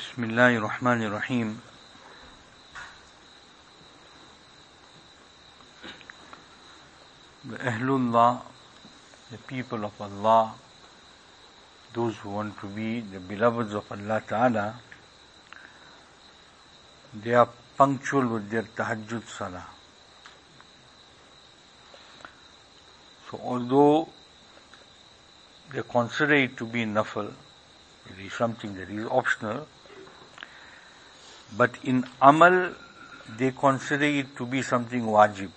Bismillahir Rahmanir Rahim. The Ahlullah, the people of Allah, those who want to be the beloveds of Allah Ta'ala, they are punctual with their tahajjud salah. So although they consider it to be nafil, it is something that is optional, but in amal they consider it to be something wajib.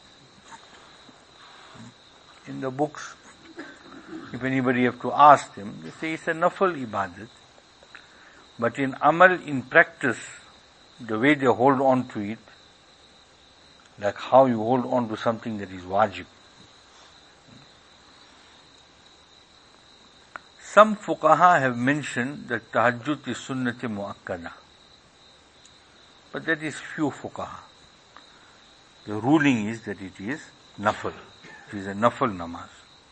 In the books, if anybody have to ask them, they say it's a nafil ibadat. But in amal, in practice, the way they hold on to it, like how you hold on to something that is wajib. Some fuqaha have mentioned that tahajjud is sunnati muakkada. But that is few fuqaha. The ruling is that it is nafil. It is a nafil namaz.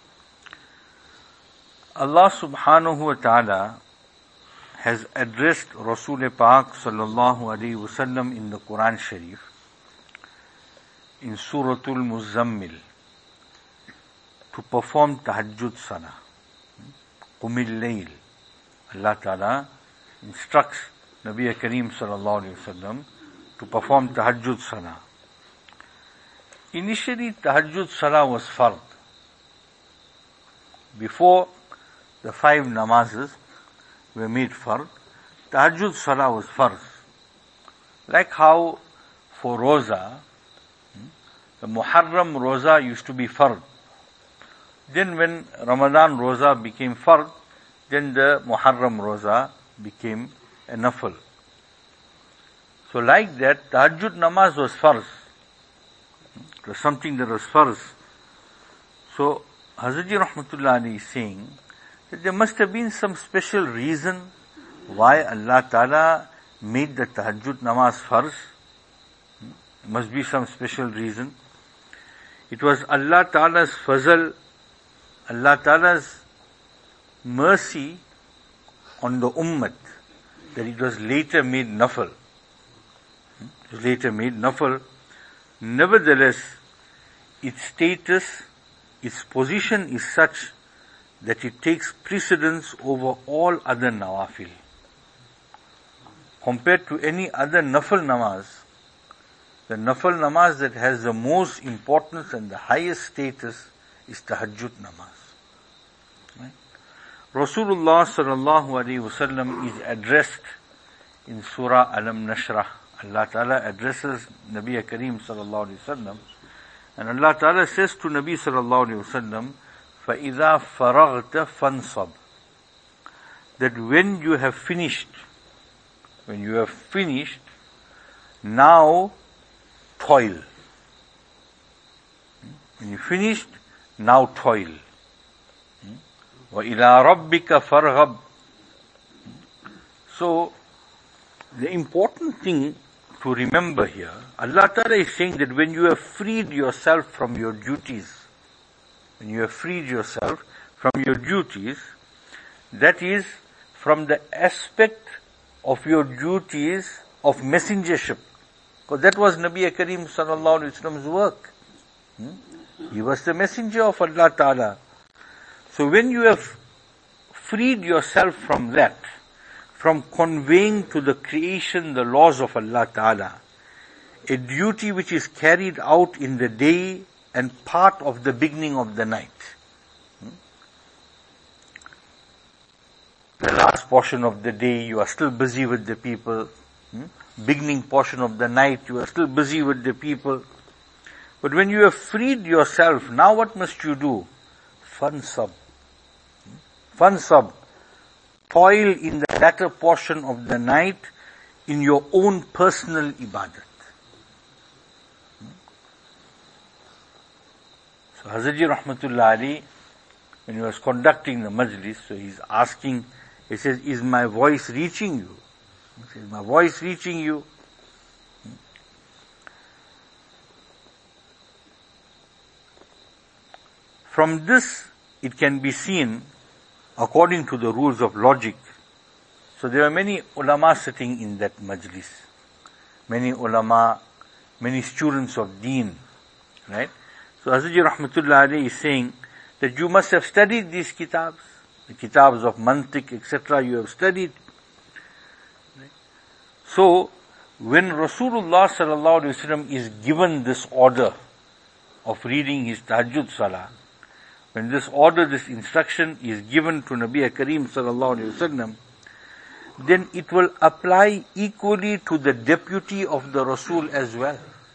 Allah subhanahu wa ta'ala has addressed Rasul Paak sallallahu alayhi wa sallam in the Quran Sharif, in Suratul Muzammil, to perform tahajjud salah. Qumil layl. Allah Ta'ala instructs Nabi Kareem sallallahu alayhi wa sallam to perform tahajjud salah. Initially, tahajjud salah was fard. Before the 5 namazes were made fard, tahajjud salah was fard. Like how for Roza, the Muharram Roza used to be fard. Then when Ramadan Roza became fard, then the Muharram Roza became a nafil. So like that, tahajjud namaz was farz. It was something that was farz. So Hazratji Rahmatullah Ali is saying that there must have been some special reason why Allah Ta'ala made the tahajjud namaz farz. There must be some special reason. It was Allah Ta'ala's fazl, Allah Ta'ala's mercy on the ummah that it was later made nafil. It was later made nafil. Nevertheless, its status, its position is such that it takes precedence over all other nawafil. Compared to any other nafil namaz, the nafil namaz that has the most importance and the highest status is tahajjud namaz. Right? Rasulullah sallallahu alaihi wasallam is addressed in Surah Alam Nashrah. Allah Ta'ala addresses Nabi Kareem sallallahu alaihi wasallam, and Allah Ta'ala says to Nabi sallallahu alaihi wasallam, فَإِذَا فَرَغْتَ فَانْصَبْ, that when you have finished, now toil. When you finished, now toil. وَإِلَىٰ رَبِّكَ فَارْغَبْ. So, the important thing to remember here, Allah Ta'ala is saying that when you have freed yourself from your duties, that is from the aspect of your duties of messengership. Because that was Nabi Kareem sallallahu alaihi wasallam's work. He was the messenger of Allah Ta'ala. So when you have freed yourself from that, from conveying to the creation the laws of Allah Ta'ala, a duty which is carried out in the day and part of the beginning of the night. The last portion of the day you are still busy with the people. Beginning portion of the night you are still busy with the people. But when you have freed yourself, now what must you do? Fansab. Toil in the latter portion of the night in your own personal ibadat. So Hazratji Rahmatullah Ali, when he was conducting the majlis, so he's asking, he says, is my voice reaching you? He says, my voice reaching you? From this, it can be seen, according to the rules of logic, So there were many ulama sitting in that majlis. Many ulama, many students of deen, right? So Hazrat Rahmatullah alayhi is saying that you must have studied these kitabs, the kitabs of mantiq, etc. you have studied. Right? So when Rasulullah sallallahu alaihi wasallam is given this order of reading his tahajjud salah, when this order, this instruction is given to Nabi Kareem sallallahu alaihi wasallam, then it will apply equally to the deputy of the Rasul as well.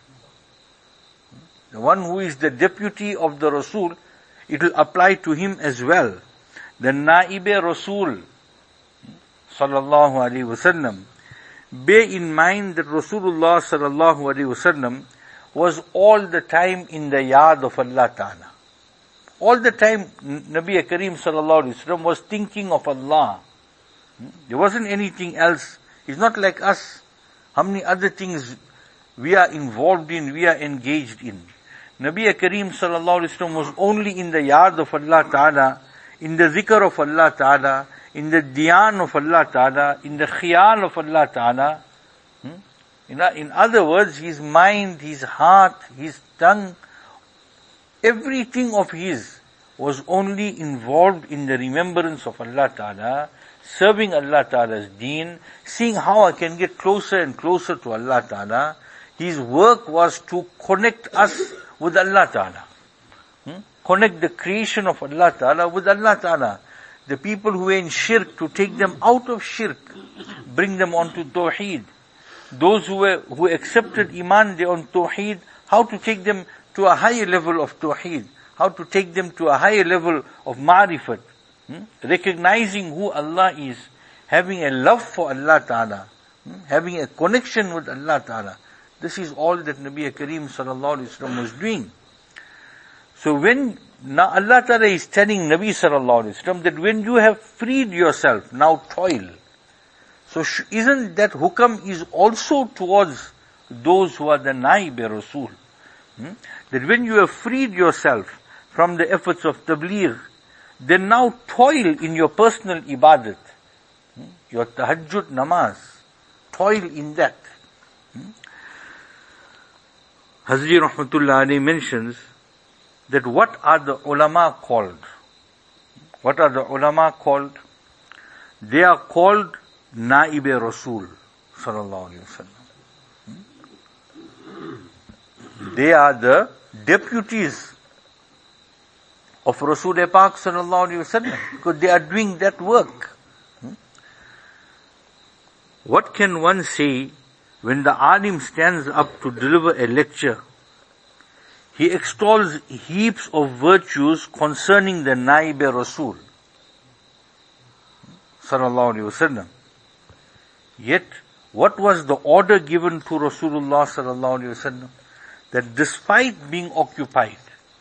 The one who is the deputy of the Rasul, it will apply to him as well. The Naib-e Rasul sallallahu alaihi wasallam, bear in mind that Rasulullah sallallahu alaihi wasallam was all the time in the yard of Allah Ta'ala. All the time Nabi Kareem sallallahu alaihi wasallam was thinking of Allah. There wasn't anything else. It's not like us. How many other things we are involved in, we are engaged in. Nabi Kareem sallallahu alaihi wasallam was only in the yard of Allah Ta'ala, in the zikr of Allah Ta'ala, in the dhyan of Allah Ta'ala, in the khiyal of Allah Ta'ala. In other words, his mind, his heart, his tongue, everything of his was only involved in the remembrance of Allah Ta'ala, serving Allah Ta'ala's deen, seeing how I can get closer and closer to Allah Ta'ala. His work was to connect us with Allah Ta'ala. Connect the creation of Allah Ta'ala with Allah Ta'ala. The people who were in shirk, to take them out of shirk, bring them onto tawheed. Those who accepted iman, they on tawheed, how to take them to a higher level of tawheed, how to take them to a higher level of ma'rifat, recognizing who Allah is, having a love for Allah Ta'ala, having a connection with Allah Ta'ala. This is all that Nabi Kareem sallallahu alaihi wasallam was doing. So when now Allah Ta'ala is telling Nabi sallallahu alaihi wasallam that when you have freed yourself, now toil. So isn't that hukam is also towards those who are the Naib Rasul? That when you have freed yourself from the efforts of tabligh, then now toil in your personal ibadat, your tahajjud namaz, toil in that. Hazrat Rahmatullah alayhi mentions that what are the ulama called? What are the ulama called? They are called Naib-e Rasul sallallahu alaihi wasallam. They are the deputies of Rasul Pak sallallahu alaihi wasallam, because they are doing that work. What can one say when the alim stands up to deliver a lecture? He extols heaps of virtues concerning the Naib-e Rasul sallallahu alaihi wasallam. Yet, what was the order given to Rasulullah sallallahu alaihi wasallam? That despite being occupied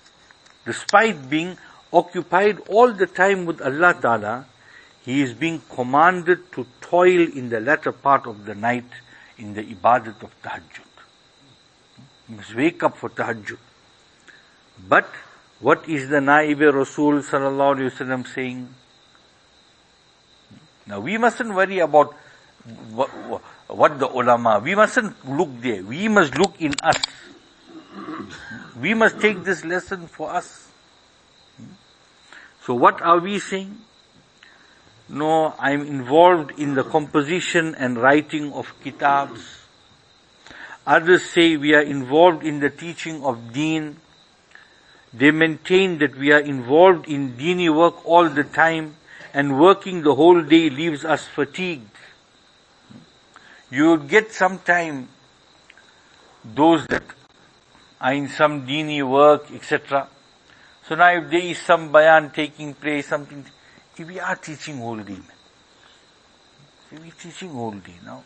all the time with Allah Ta'ala, he is being commanded to toil in the latter part of the night in the ibadat of tahajjud. He must wake up for tahajjud. But what is the Naib-e Rasul sallallahu alaihi wasallam saying? Now we mustn't worry about what the ulama, we mustn't look there. We must look in us. We must take this lesson for us. So what are we saying? No, I'm involved in the composition and writing of kitabs. Others say we are involved in the teaching of deen. They maintain that we are involved in deeni work all the time, and working the whole day leaves us fatigued. You will get sometime those that are in some deeni work, etc. So now if there is some bayan taking place, something, we are teaching whole day. We are teaching whole day now.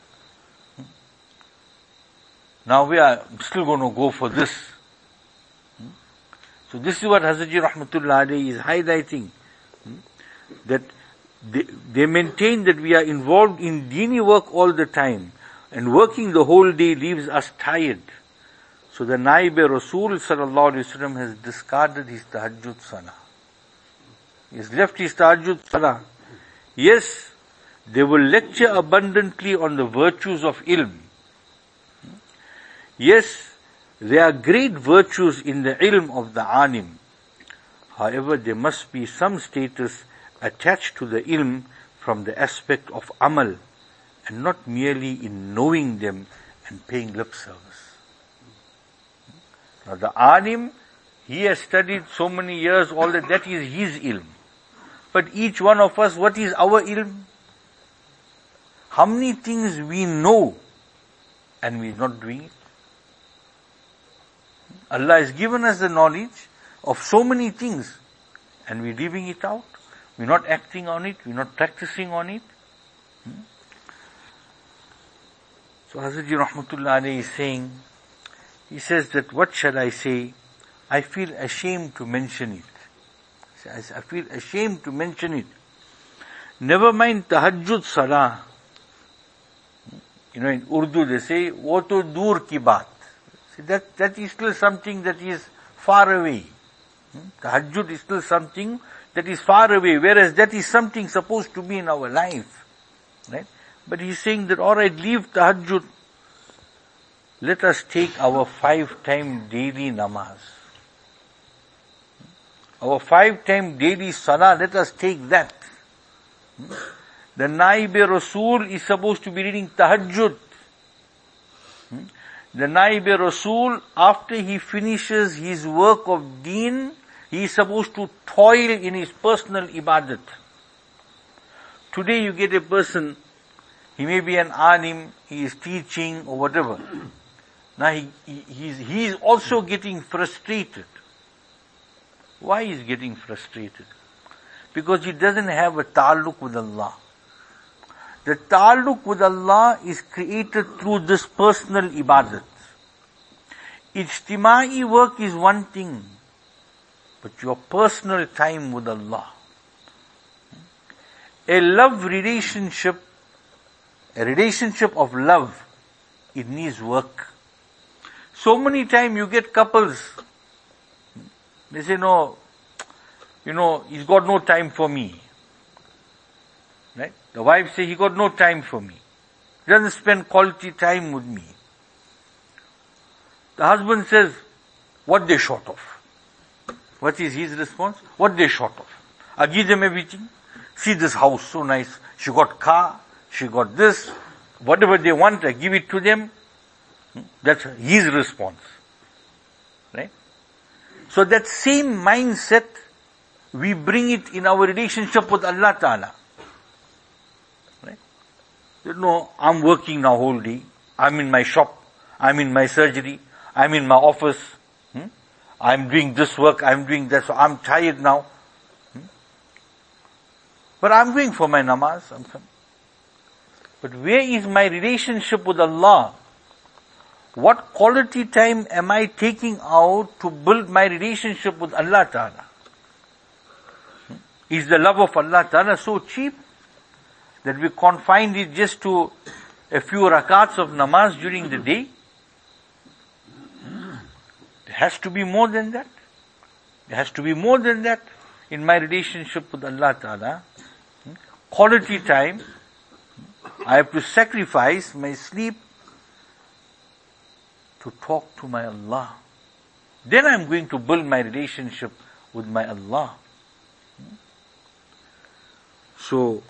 Now we are still going to go for this. So this is what Hazrat Rahmatullah alayhi is highlighting. That they maintain that we are involved in deeni work all the time, and working the whole day leaves us tired. So the Naib-e Rasul sallallahu alaihi wasallam has discarded his tahajjud salah. He has left his tahajjud salah. Yes, They will lecture abundantly on the virtues of ilm. Yes, there are great virtues in the ilm of the alim. However, there must be some status attached to the ilm from the aspect of amal, and not merely in knowing them and paying lip service. Now the alim, he has studied so many years, all that is his ilm. But each one of us, what is our ilm? How many things we know and we are not doing it? Allah has given us the knowledge of so many things and we're leaving it out. We're not acting on it. We're not practicing on it. So Hazrat Ji Rahmatullah Alayhi is saying, he says that what shall I say? I feel ashamed to mention it. I feel ashamed to mention it. Never mind tahajjud salah. In Urdu they say, wo to dur ki baat. See, that is still something that is far away. Tahajjud is still something that is far away, whereas that is something supposed to be in our life. Right? But he's saying that, alright, leave tahajjud. Let us take our 5-time daily namaz. Our 5-time daily salah, let us take that. The Naib-e-Rasul is supposed to be reading tahajjud. The Naib-e-Rasul, after he finishes his work of deen, he is supposed to toil in his personal ibadat. Today you get a person, he may be an alim, he is teaching or whatever. Now he is also getting frustrated. Why is he getting frustrated? Because he doesn't have a ta'alluq with Allah. The ta'alluq with Allah is created through this personal ibadat. Ijtima'i work is one thing, but your personal time with Allah. A love relationship, a relationship of love, it needs work. So many times you get couples, they say, no, he's got no time for me. Right? The wife says, he got no time for me. He doesn't spend quality time with me. The husband says, what they short of? What is his response? What they short of? I give them everything. See this house, so nice. She got car, she got this. Whatever they want, I give it to them. That's his response. Right? So that same mindset, we bring it in our relationship with Allah Ta'ala. Right? I'm working now whole day. I'm in my shop. I'm in my surgery. I'm in my office. I'm doing this work. I'm doing that. So I'm tired now. But I'm going for my namaz. But where is my relationship with Allah? What quality time am I taking out to build my relationship with Allah Ta'ala? Is the love of Allah Ta'ala so cheap that we confine it just to a few rakats of namaz during the day? There has to be more than that. There has to be more than that in my relationship with Allah Ta'ala. Quality time, I have to sacrifice my sleep to talk to my Allah. Then I'm going to build my relationship with my Allah. So,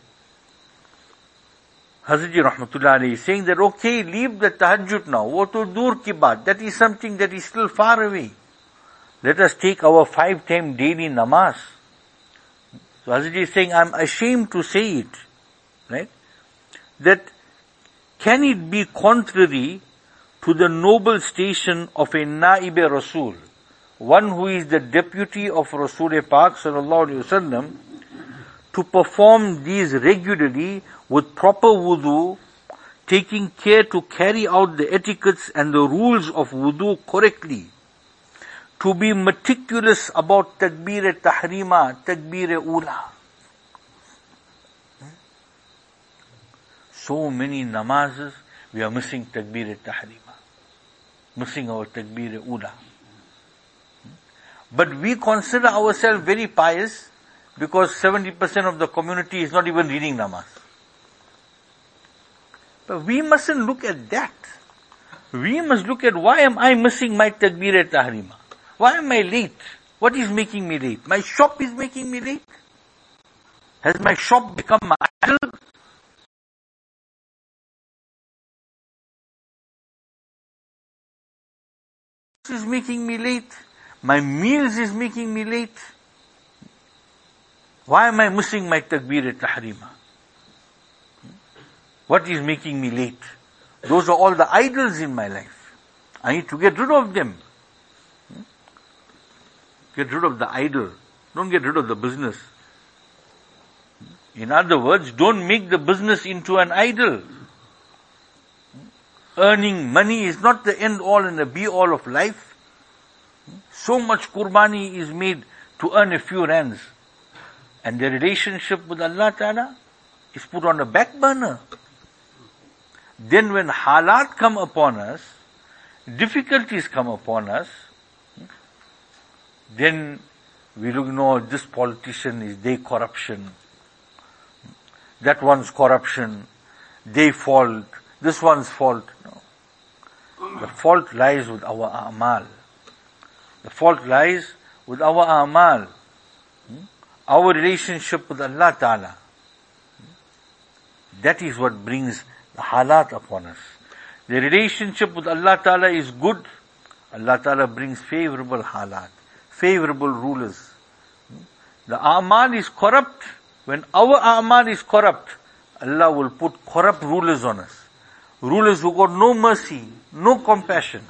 Hazrat Ji Rahmatullah Alayhi is saying that, okay, leave the tahajjud now. What to dur ki baat? That is something that is still far away. Let us take our 5-time daily namaz. So Hazrat Ji is saying, I'm ashamed to say it. Right? That, can it be contrary to the noble station of a Naib-e-Rasul, one who is the deputy of Rasul Pak sallallahu alaihi wasallam, to perform these regularly with proper wudu, taking care to carry out the etiquettes and the rules of wudu correctly, to be meticulous about takbir-e-tahrima, takbir-e-ula. So many namazes, we are missing takbir-e-tahrima, missing our takbir-e-ula. But we consider ourselves very pious because 70% of the community is not even reading namaz. But we mustn't look at that. We must look at, why am I missing my Takbir-e-Tahrima? Why am I late? What is making me late? My shop is making me late? Has my shop become my idol? Is making me late? My meals is making me late? Why am I missing my Takbir-e-Tahrima? What is making me late? Those are all the idols in my life. I need to get rid of them. Get rid of the idol. Don't get rid of the business. In other words, don't make the business into an idol. Earning money is not the end all and the be all of life. So much qurbani is made to earn a few rands. And the relationship with Allah Ta'ala is put on the back burner. Then when halat come upon us, difficulties come upon us, then we look, no, this politician is their corruption, that one's corruption, their fault, this one's fault. No. The fault lies with our a'mal. The fault lies with our a'mal. Our relationship with Allah Ta'ala. That is what brings the halat upon us. The relationship with Allah Ta'ala is good. Allah Ta'ala brings favorable halat, favorable rulers. The a'mal is corrupt. When our a'mal is corrupt, Allah will put corrupt rulers on us. Rulers who got no mercy, no compassion.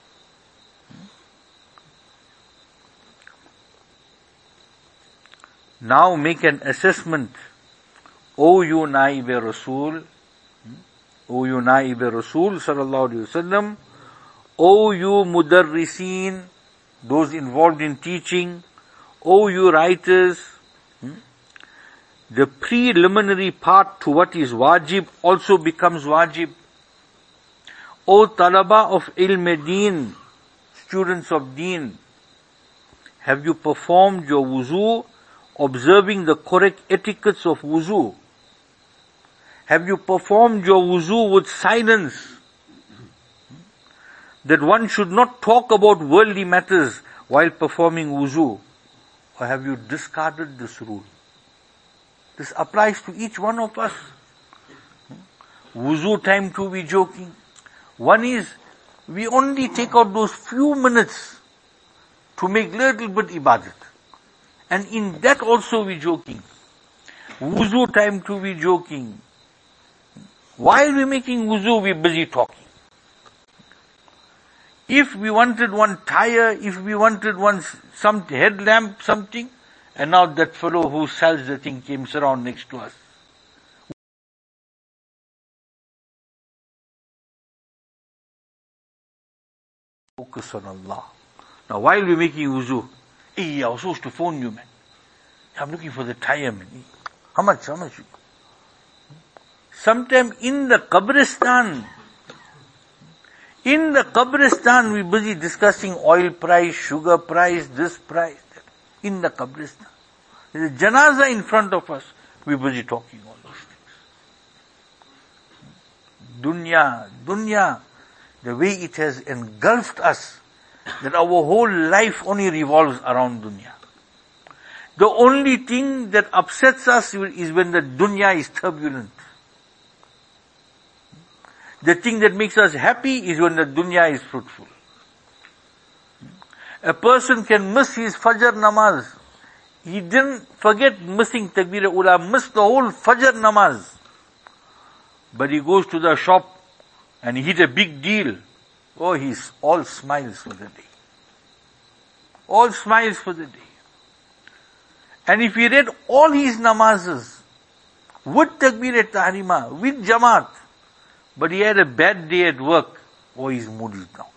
Now make an assessment. O you Naib-e Rasul, O you Naib-e Rasul sallallahu alayhi wasallam, O you Mudarrisin, those involved in teaching, O you writers, the preliminary part to what is wajib also becomes wajib. O Talaba of Ilm-e-Deen, students of Deen, have you performed your wuzu, observing the correct etiquettes of wuzu? Have you performed your wuzu with silence? That one should not talk about worldly matters while performing wuzu. Or have you discarded this rule? This applies to each one of us. Wuzu time to be joking. One is, we only take out those few minutes to make little bit ibadat. And in that also we joking. Wuzu time to be joking. While we're making wuzu, we're busy talking. If we wanted one tire, if we wanted some headlamp, something, and now that fellow who sells the thing came around next to us. Focus on Allah. Now while we're making wuzu, hey, I was supposed to phone you, man. I'm looking for the tire, man. How much? Sometime in the Qabristan, we're busy discussing oil price, sugar price, this price, that. In the Qabristan. There's a janazah in front of us, we're busy talking all those things. Dunya, the way it has engulfed us, that our whole life only revolves around dunya. The only thing that upsets us is when the dunya is turbulent. The thing that makes us happy is when the dunya is fruitful. A person can miss his Fajr namaz. He didn't forget missing Takbir-e-Ula, missed the whole Fajr namaz. But he goes to the shop and he hit a big deal. Oh, he's all smiles for the day. All smiles for the day. And if he read all his namazes with Takbir-e-Tahrima, with Jamaat, but he had a bad day at work, oh, his mood is down.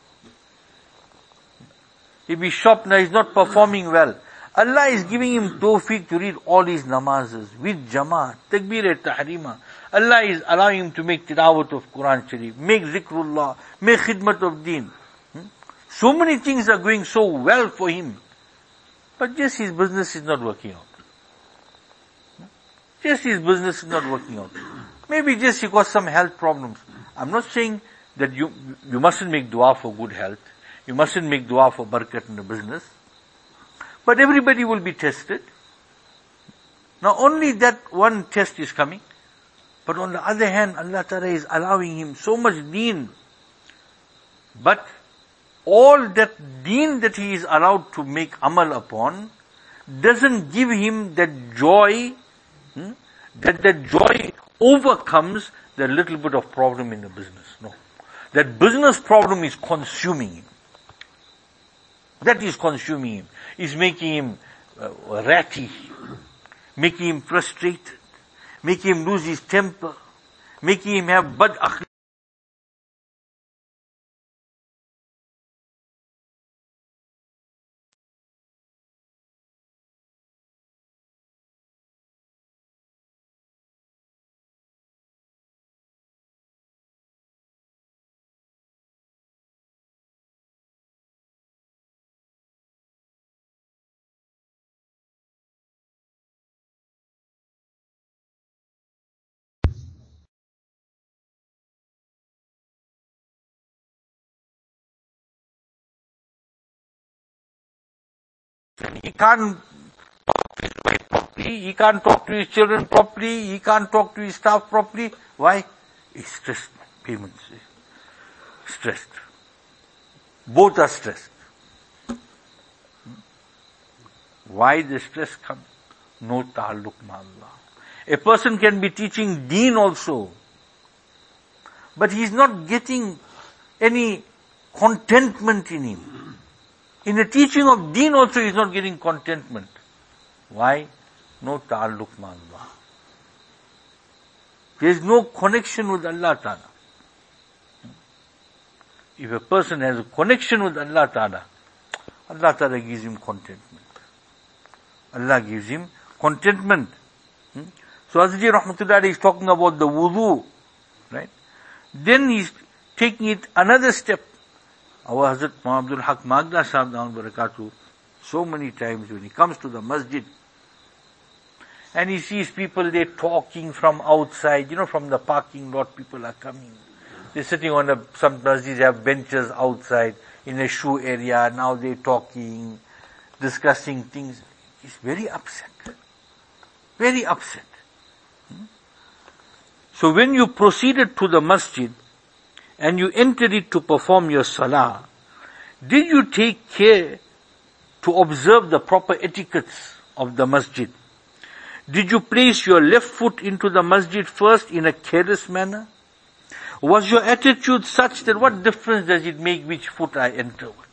If his shop now is not performing well, Allah is giving him tawfiq to read all his namazes with Jamaat, Takbir-e-Tahrima. Allah is allowing him to make tilawat of Quran Sharif, make zikrullah, make khidmat of deen. So many things are going so well for him. But just his business is not working out. Just his business is not working out. Maybe just he got some health problems. I'm not saying that you mustn't make dua for good health. You mustn't make dua for barakat in the business. But everybody will be tested. Now only that one test is coming. But on the other hand, Allah Ta'ala is allowing him so much deen. But all that deen that he is allowed to make amal upon doesn't give him that joy, that joy overcomes the little bit of problem in the business. No. That business problem is consuming him. That is consuming him. Is making him ratty, making him frustrated, making him lose his temper, making him have bad akhlaq. He can't talk to his wife properly, he can't talk to his children properly, he can't talk to his staff properly. Why? He's stressed. Payments. Stressed. Both are stressed. Why the stress comes? No ta'alluq ma'allah. A person can be teaching deen also, but he's not getting any contentment in him. In the teaching of deen also he is not getting contentment. Why? No ta'alluq ma'allah. There is no connection with Allah Ta'ala. If a person has a connection with Allah Ta'ala, Allah Ta'ala gives him contentment. Allah gives him contentment. So Hazrat Rahmatullah is talking about the wudu, right? Then he's taking it another step. Our Hazrat Muhammad Haq Magda Sahib Dawood Barakatuh, so many times when he comes to the masjid and he sees people, they're talking from outside, from the parking lot, people are coming. They're sitting on some masjids have benches outside in a shoe area, now they're talking, discussing things. He's very upset. Very upset. So when you proceeded to the masjid, and you entered it to perform your salah, did you take care to observe the proper etiquettes of the masjid? Did you place your left foot into the masjid first in a careless manner? Was your attitude such that what difference does it make which foot I enter with?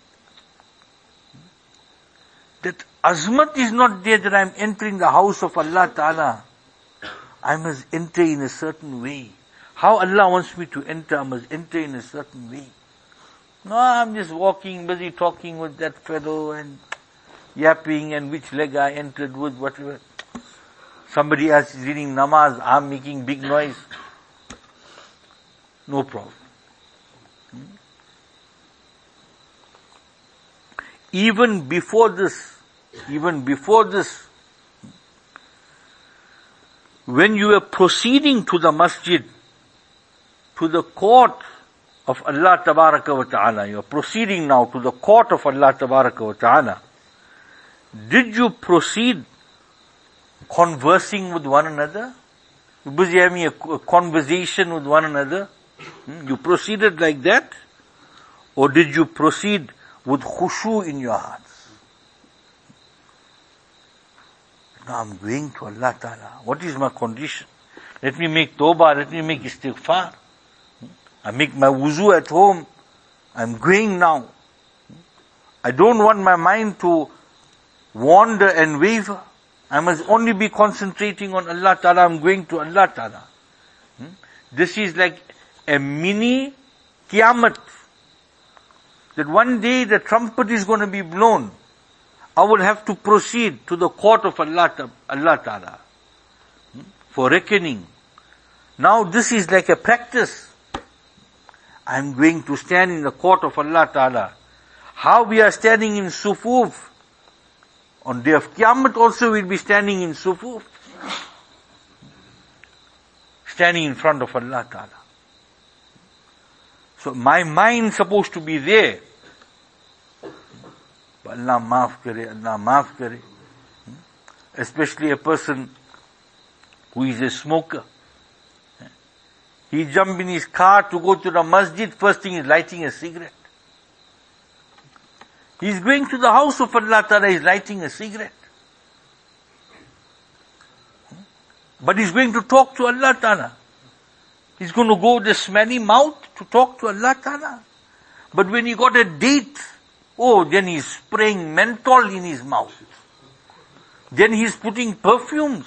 That azmat is not there that I am entering the house of Allah Ta'ala. I must enter in a certain way. How Allah wants me to enter, I must enter in a certain way. No, I'm just walking, busy talking with that fellow and yapping and which leg I entered with, whatever. Somebody else is reading namaz, I'm making big noise. No problem. Even before this, when you were proceeding to the masjid, to the court of Allah Tabaraka wa Ta'ala. You are proceeding now to the court of Allah Tabaraka wa Ta'ala. Did you proceed conversing with one another? You busy having a conversation with one another? You proceeded like that? Or did you proceed with khushu in your hearts? Now I'm going to Allah Ta'ala. What is my condition? Let me make tawbah, let me make istighfar. I make my wuzu at home. I'm going now. I don't want my mind to wander and waver. I must only be concentrating on Allah Ta'ala. I'm going to Allah Ta'ala. This is like a mini Qiyamah. That one day the trumpet is going to be blown. I will have to proceed to the court of Allah Ta'ala for reckoning. Now this is like a practice. I'm going to stand in the court of Allah Ta'ala. How we are standing in sufuf. On day of Qiyamah also we'll be standing in sufuf. Standing in front of Allah Ta'ala. So my mind is supposed to be there. Allah maaf kare, Allah maaf kare. Especially a person who is a smoker. He jumps in his car to go to the masjid, first thing is lighting a cigarette. He's going to the house of Allah Ta'ala, he's lighting a cigarette. But he's going to talk to Allah Ta'ala. He's going to go with a smelly mouth to talk to Allah Ta'ala. But when he got a date, then he's spraying menthol in his mouth. Then he's putting perfumes.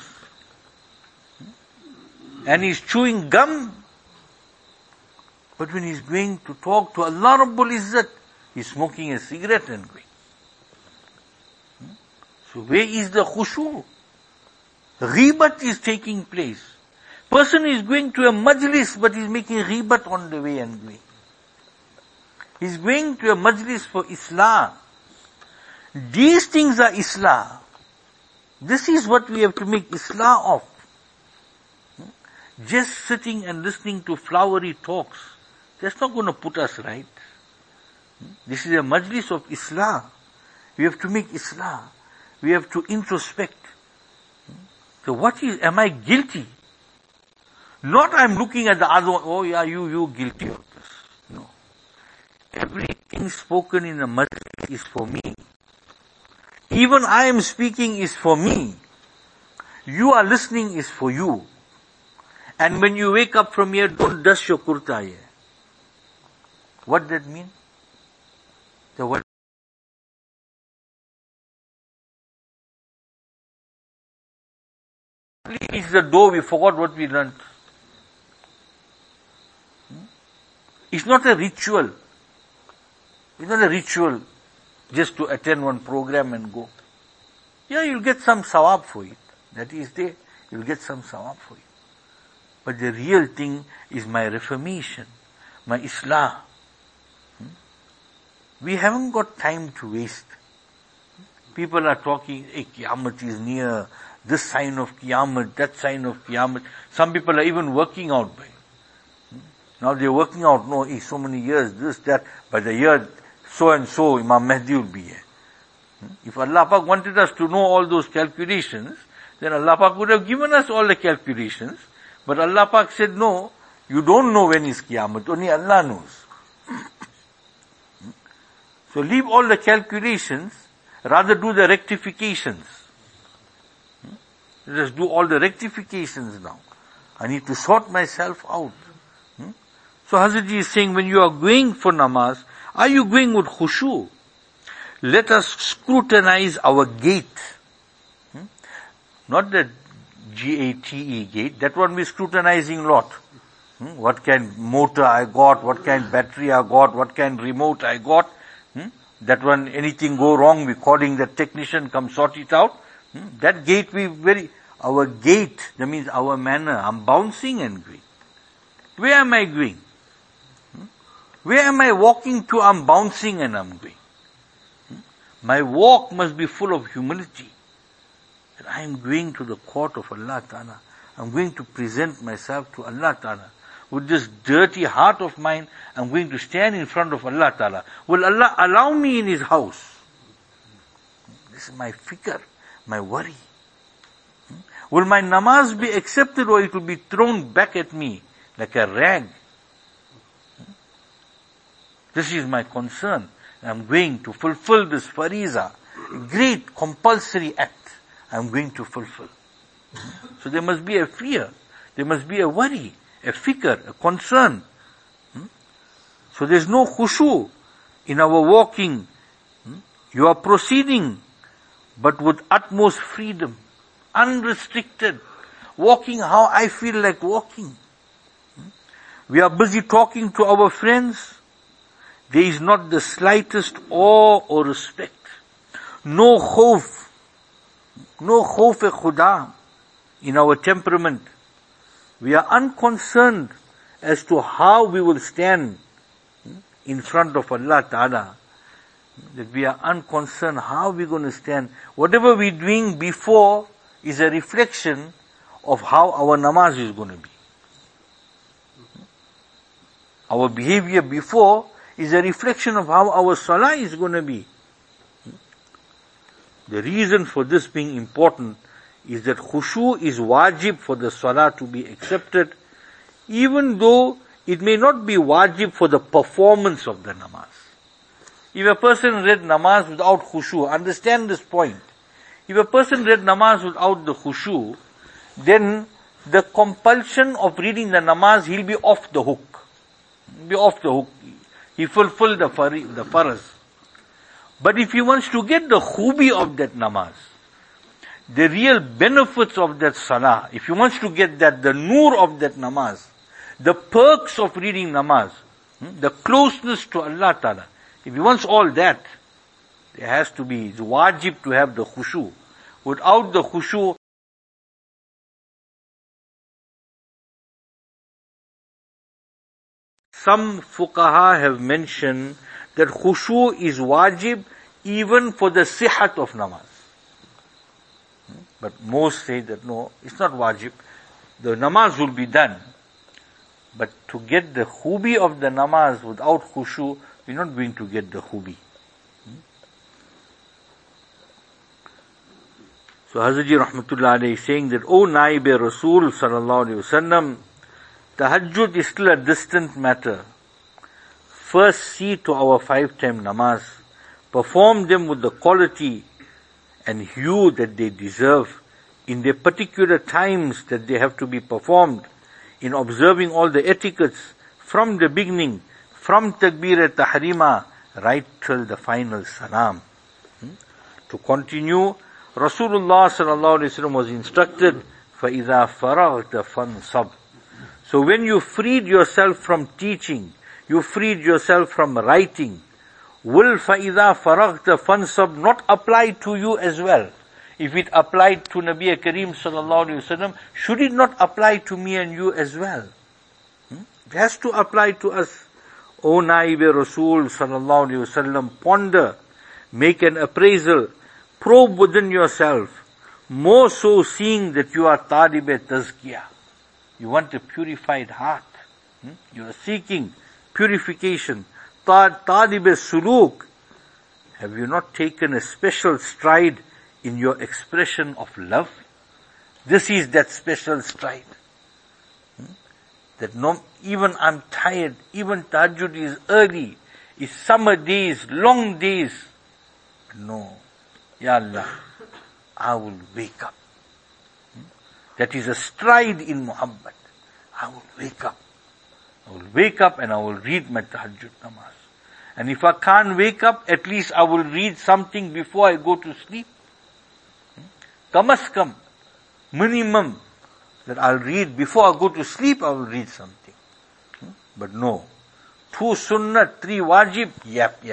And he's chewing gum. But when he's going to talk to Allah Rabbul Izzat, he's smoking a cigarette and going. So where is the khushu? Ghibat is taking place. Person is going to a majlis, but he's making ghibat on the way and going. He's going to a majlis for Islam. These things are Islam. This is what we have to make Islam of. Just sitting and listening to flowery talks, that's not going to put us right. This is a majlis of Islam. We have to make Islam. We have to introspect. So am I guilty? Not I'm looking at the other one, you guilty of this. No. Everything spoken in the majlis is for me. Even I am speaking is for me. You are listening is for you. And when you wake up from here, don't dust your kurta here. What that mean? So what is the door? We forgot what we learned. It's not a ritual. It's not a ritual just to attend one program and go. Yeah, you'll get some sawab for it. That is there. You'll get some sawab for it. But the real thing is my reformation, my Islah. We haven't got time to waste. People are talking, Qiyamah is near, this sign of Qiyamah, that sign of Qiyamah. Some people are even working out by it. Now they're working out, so many years, this, that, by the year so and so, Imam Mahdi will be here. If Allah Pak wanted us to know all those calculations, then Allah Pak would have given us all the calculations. But Allah Pak said, no, you don't know when is Qiyamah, only Allah knows. So leave all the calculations, rather do the rectifications. Let us do all the rectifications now. I need to sort myself out. So Hazrat Ji is saying, when you are going for namaz, are you going with khushu? Let us scrutinize our gait. Not the GATE gate, that one we scrutinizing lot. What kind motor I got, what kind battery I got, what kind remote I got. That one, anything go wrong, we calling the technician, come sort it out. That gate our gate, that means our manner, I'm bouncing and going. Where am I going? Where am I walking to? I'm bouncing and I'm going. My walk must be full of humility. That I am going to the court of Allah Ta'ala. I'm going to present myself to Allah Ta'ala. With this dirty heart of mine, I'm going to stand in front of Allah Ta'ala. Will Allah allow me in His house? This is my fikr, my worry. Will my namaz be accepted or it will be thrown back at me like a rag? This is my concern. I'm going to fulfill this fariza, great compulsory act. I'm going to fulfill. So there must be a fear. There must be a worry, a fikr, a concern. So there's no khushu in our walking. You are proceeding, but with utmost freedom, unrestricted, walking how I feel like walking. We are busy talking to our friends. There is not the slightest awe or respect. No khawf. No khawf-e-khuda in our temperament. We are unconcerned as to how we will stand in front of Allah Ta'ala. That we are unconcerned how we're going to stand. Whatever we're doing before is a reflection of how our namaz is going to be. Our behavior before is a reflection of how our salah is going to be. The reason for this being important is that khushu is wajib for the salah to be accepted, even though it may not be wajib for the performance of the namaz. If a person read namaz without khushu, understand this point. If a person read namaz without the khushu, then the compulsion of reading the namaz, he'll be off the hook. He fulfilled the faraz. But if he wants to get the khubi of that namaz, the real benefits of that salah, if he wants to get that, the nur of that namaz, the perks of reading namaz, the closeness to Allah Ta'ala, if he wants all that, there has to be, it's wajib to have the khushu. Without the khushu, some fuqaha have mentioned that khushu is wajib even for the sihat of namaz. But most say that no, it's not wajib. The namaz will be done. But to get the khubi of the namaz without khushu, we're not going to get the khubi. So Hazrat Ji Rahmatullah Alayhi is saying that, O Naib Rasul Sallallahu Alaihi Wasallam, tahajjud is still a distant matter. First see to our 5-time namaz, perform them with the quality and hue that they deserve in their particular times that they have to be performed, in observing all the etiquettes from the beginning, from takbir tahrima right till the final salam. To continue, Rasulullah sallallahu alaihi wasallam was instructed, فَإِذَا فَرَغْتَ فَانْصَبْ. So when you freed yourself from teaching, you freed yourself from writing, will فَإِذَا فَرَغْتَ فَانْصَبْ not apply to you as well? If it applied to Nabi Kareem sallallahu alaihi wasallam, should it not apply to me and you as well? It has to apply to us. O Naib Rasul sallallahu alaihi wasallam, ponder, make an appraisal, probe within yourself, more so seeing that you are Talib Tazkiyah. You want a purified heart. You are seeking purification. Talib Suluk. Have you not taken a special stride in your expression of love? This is that special stride. That no, even I'm tired, even tahajjud is early, it's summer days, long days. No. Ya Allah, I will wake up. That is a stride in Muhammad. I will wake up. I will wake up and I will read my tahajjud namaz. And if I can't wake up, at least I will read something before I go to sleep. Kamaskam, minimum, that I'll read before I go to sleep, I will read something. But no. 2 sunnah, 3 wajib, yap.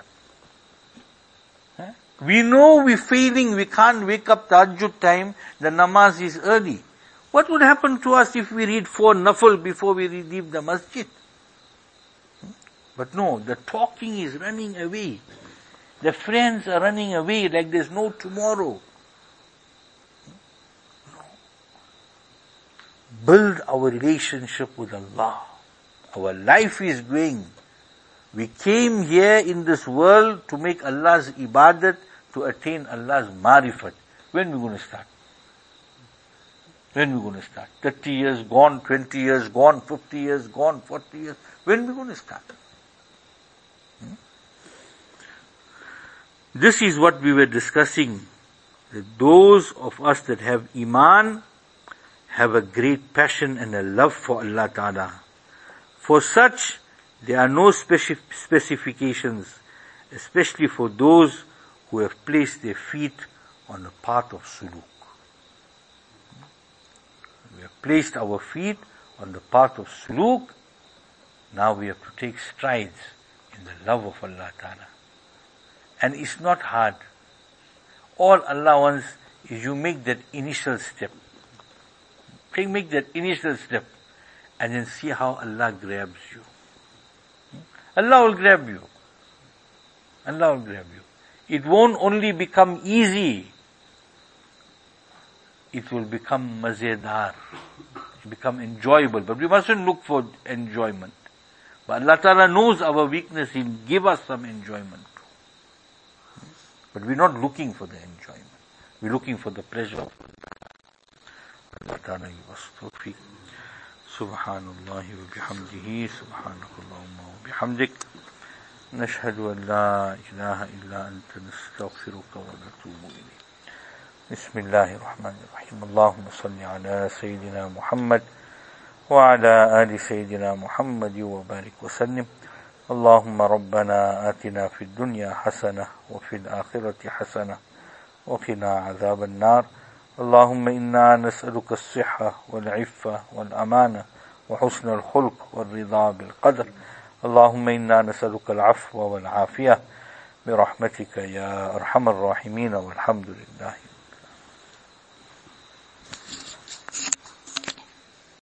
We know we're failing, we can't wake up tahajjud time, the namaz is early. What would happen to us if we read 4 nafal before we leave the masjid? But no, the talking is running away. The friends are running away like there's no tomorrow. No. Build our relationship with Allah. Our life is going. We came here in this world to make Allah's ibadat, to attain Allah's marifat. When are we going to start? 30 years gone, 20 years gone, 50 years gone, 40 years. When are we going to start? This is what we were discussing. That those of us that have Iman have a great passion and a love for Allah Ta'ala. For such, there are no specifications, especially for those who have placed their feet on the path of suluk. We have placed our feet on the path of suluk. Now we have to take strides in the love of Allah Ta'ala. And it's not hard. All Allah wants is you make that initial step. Make that initial step and then see how Allah grabs you. Allah will grab you. Allah will grab you. It won't only become easy. It will become mazedar. It will become enjoyable. But we mustn't look for enjoyment. But Allah Ta'ala knows our weakness, He'll give us some enjoyment. But we're not looking for the enjoyment. We're looking for the pleasure. Allah Ta'ala give us tawfiq. Subhanallahi wa bihamdihi, subhanakallahumma wa bihamdik. نشهد أن لا إله إلا أنت نستغفرك ونتوب إليك. بسم الله الرحمن الرحيم. اللهم صل على سيدنا محمد وعلى آل سيدنا محمد وبارك وسلم. اللهم ربنا آتنا في الدنيا حسنة وفي الآخرة حسنة وقنا عذاب النار. اللهم إنا نسألك الصحة والعفة والأمانة وحسن الخلق والرضا بالقدر. اللهم إنا نسألك العفو والعافية برحمتك يا أرحم الراحمين والحمد لله.